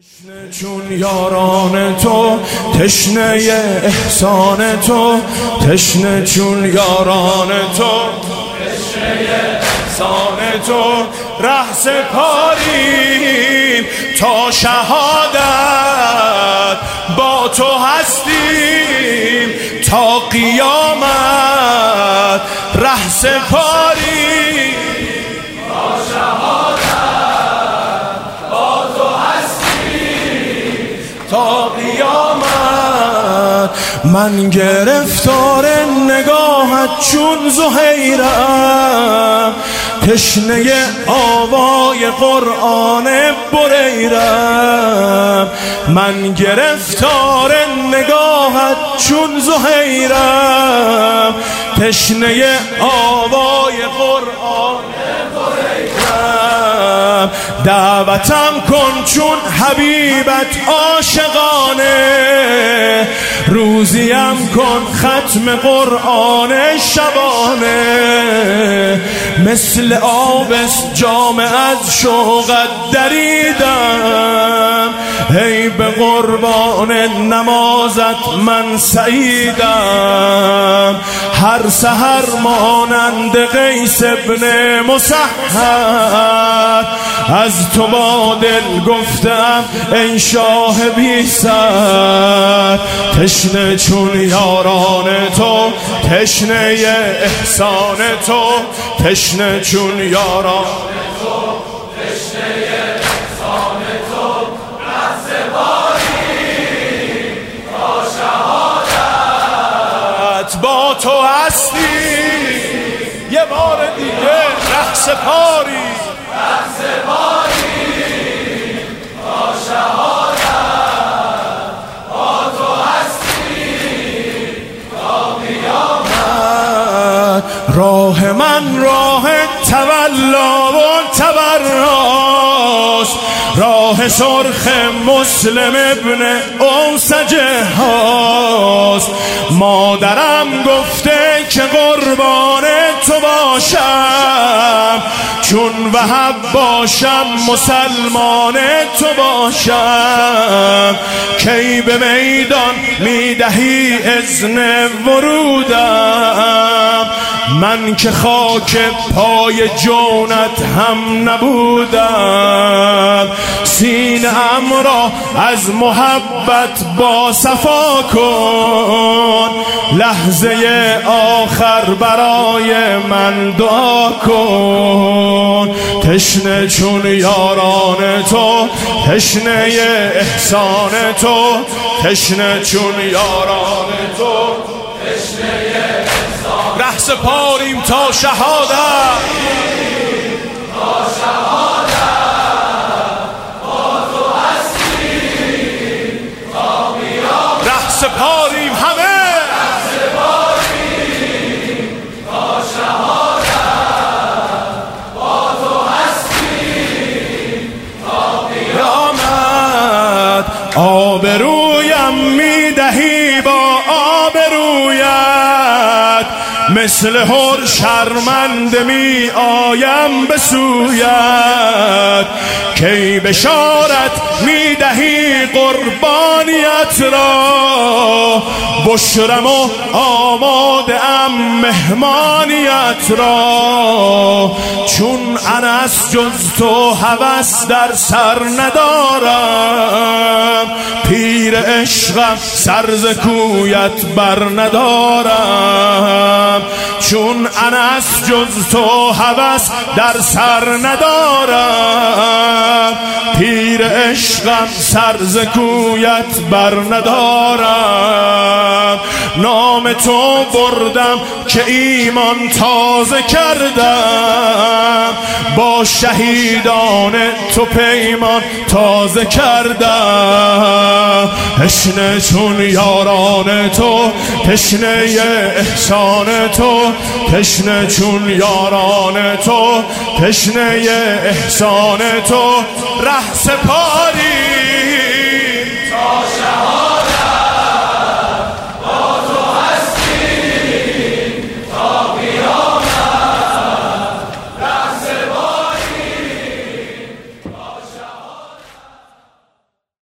تشنه چون یاران تو، تشنه احسان تو، تشنه چون یاران تو، تشنه احسان تو، ره سپاریم تا شهادت، با تو هستیم تا قیامت، ره سپاریم تا شهادت، تا قیامت. من گرفتار نگاهت چون زهیرم، تشنه آوای قرآن بریرم. من گرفتار نگاهت چون زهیرم، تشنه آوای قرآن بریرم. دعوتم کن چون حبیبت عاشقانه، روزیم کن ختم قرآن شبانه. مثل آب جام از شوقت دریدم، ای به قربان نمازت من سعیدم. هر سحر مانند قیس ابن مسحر، از تو با دل گفتم ای شاه بی سر. تشنه چون یاران تو، تشنه احسان تو، تشنه چون یاران تو، تشنه احسان تو، ره سپاریم تا شهادت، با تو هستی. یه بار دیگه ره سپاریم، ره سپاریم تا شهادت، با تو هستی تا قیامت. راه من راه تولا و تبراست، راه سرخ مسلم ابن اوسجه هاست. مادرم گفته که قربان تو باشم، چون وهب باشم مسلمان تو باشم. کی به میدان میدهی اذن ورودم، من که خاک پای جونت هم نبودم. سینه‌ام را از محبت با صفا کن، لحظه آخر برای من دعا کن. تشنه چون یاران تو، تشنه احسان تو، تشنه چون یاران تو، تشنه احسان. ره سپاریم تا شهادت، تا شهادت، با تو هستیم تا قیامت. ره سپاریم همه، ره سپاریم تا شهادت، با تو هستیم تا قیامت. آبرویم میدهی با آبرویت، مثل هر شرمنده می آیم به سویت. کی بشارت می دهی قربانیت را، بشرم و آماده ام مهمانیت را. چون انس جز تو هوس در سر ندارم، پیر عشقم سر ز کویت بر ندارم. چون انس جز تو هوس در سر ندارم، پیر عشقم سر ز کویت بر ندارم. نام تو بردم که ایمان تازه کردم، با شهیدان تو پیمان تازه کردم. تشنه چون یاران تو، تشنه احسان تو، تشنه چون یاران تو، تشنه احسان تو، ره سپاری